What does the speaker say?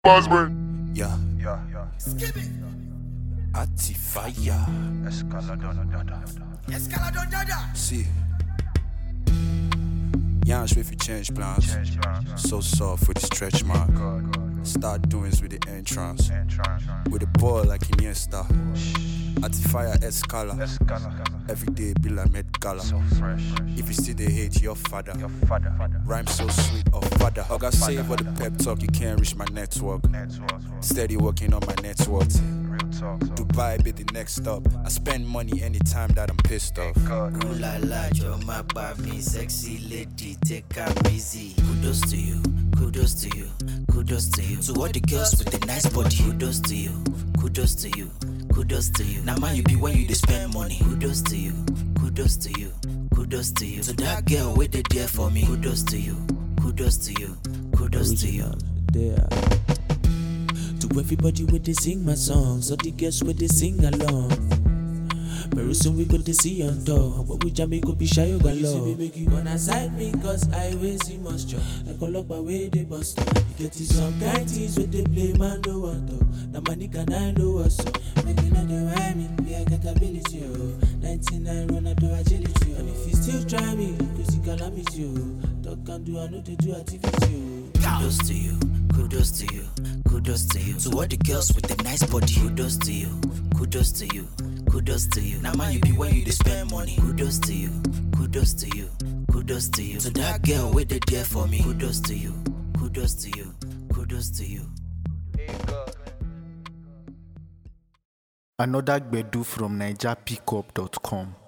Buzzburn. Yeah. Skip it. Atifaya. Escaladon Dada. See. Yans with you change plans. So soft with the stretch mark. Start doings with the entrance. With the ball like Iniesta. Atifaya Escala. Every day be like Met Gala. If you still they hate your father. Rhyme so sweet of father. I got save all the pep talk, you can't reach my network. Steady working on my net worth. Dubai be the next stop. I spend money anytime that I'm pissed off. Ooh la la, you're my Barbie, sexy lady, take her easy. Kudos to you, kudos to you, kudos to you. To all the girls with the nice body, kudos to you, kudos to you, kudos to you. Now man you be when you dey spend money, kudos to you, kudos to you, kudos to you. To that girl wait there for me, kudos to you, kudos to you, kudos to you. There. To everybody where they sing my songs, all the girls where they sing along. Very soon we go to see on door. But we jam go be shy you got love. You make you gonna side me cause I will see moisture. Like a lock my way they bust. You get it some kind things where they play man no want to. Now money can I know what's up. Make you know the rhyming, yeah get ability oh. 99 run out of agility oh. And if you still try me, cause you can miss you. Talk can do I know they do activity oh. Kudos to you, kudos to you, kudos to you. To all the girls with the nice body, kudos to you, kudos to you, kudos to you. Now man you be when you dey spend money, kudos to you, kudos to you, kudos to you. To that girl wait there for me, kudos to you, kudos to you, kudos to you. Another Gbedu from NigerPickup.com.